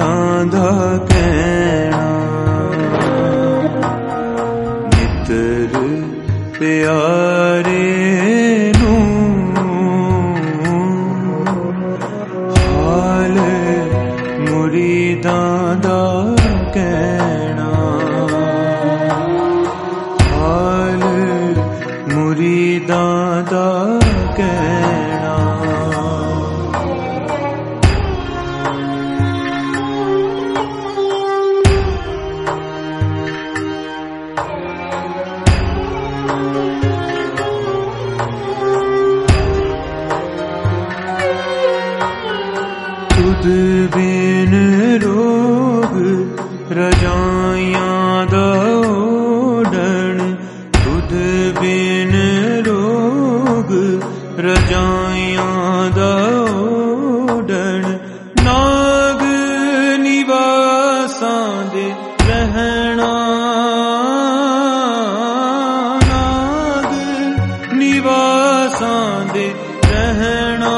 ਮੁਰੀਦਾਂ ਦਾ ਕਹਿਣਾ। ਮਿੱਤਰ ਪਿਆਰੇ ਨੂੰ ਹਾਲ ਮੁਰੀਦਾਂ ਦਾ ਕਹਿਣਾ। ਹਾਲ ਮੁਰੀਦਾਂ ਦਾ ਕਹਿਣਾ। ਤੁਧ ਬਿਨ ਰੋਗ ਰਜਾਈਆਂ ਦਾ ਓਢਣ। ਤੁਧ ਬਿਨ ਰੋਗ ਰਜਾਈਆਂ ਦਾ ਓਢਣ। ਨਾਗ ਨਿਵਾਸਾਂ ਦੇ ਰਹਿਣਾ। ਨਾਗ ਨਿਵਾਸਾਂ ਦੇ ਰਹਿਣਾ।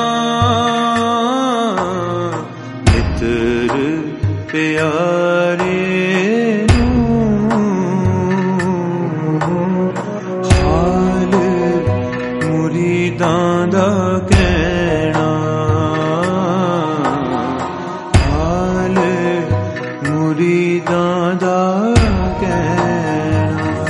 ਮਿੱਤਰ ਪਿਆਰੇ ਨੂੰ ਹਾਲ ਮੁਰੀਦਾਂ ਦਾ ਕਹਿਣਾ। ਹਾਲ ਮੁਰੀਦਾਂ ਦਾ ਕਹਿਣਾ।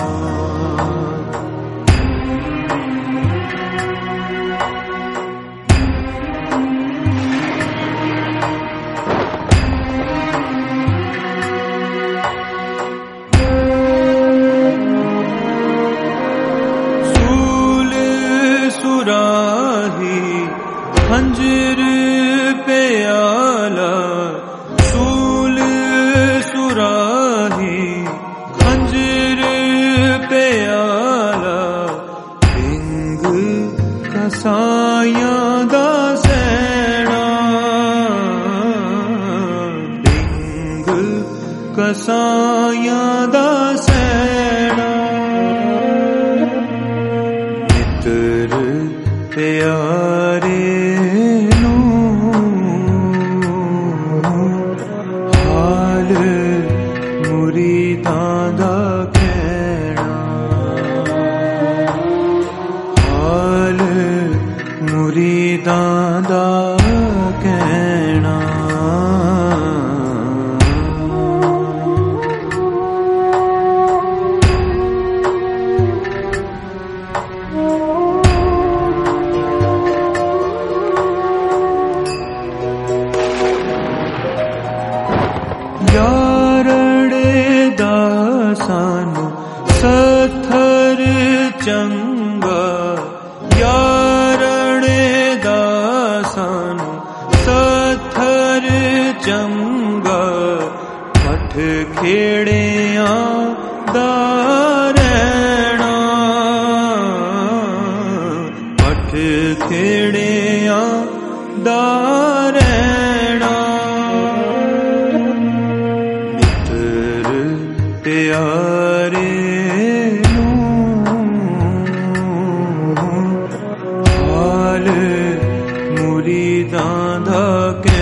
ਸੁਰਾਹੀ ਖੰਜਰ ਪਿਆਲਾ। ਸੂਲ ਸੁਰਾਹੀ ਖੰਜਰ ਪਿਆਲਾ। ਡਿੰਗ ਕਸਾਈਆਂ ਦਾ ਸੈਣਾ। ਡਿੰਗ ਕਸਾਈਆਂ ਦਾ ਸੈਣਾ। ਮਿੱਤਰ ਪਿਆਰੇ ਨੂੰ ਹਾਲ ਮੁਰੀਦਾਂ ਦਾ ਕਹਿਣਾ। ਹਾਲ ਮੁਰੀਦਾਂ ਦਾ ਕਹਿਣਾ। ਯਾਰੜੇ ਦਾ ਸਾਨੂੰ ਸੱਥਰ ਚੰਗਾ। ਯਾਰੜੇ ਦਾ ਸਾਨੂੰ ਸੱਥਰ ਚੰਗਾ। ਮੱਠ ਖੇੜਿਆਂ ਦਾ ਰਹਿਣਾ। ਮੱਠ ਖੇੜਿਆਂ ਦਾ ਰਹਿਣਾ। ਪਿਆਰੇ ਨੂੰ ਹਾਲ ਮੁਰੀਦਾਂ ਦਾ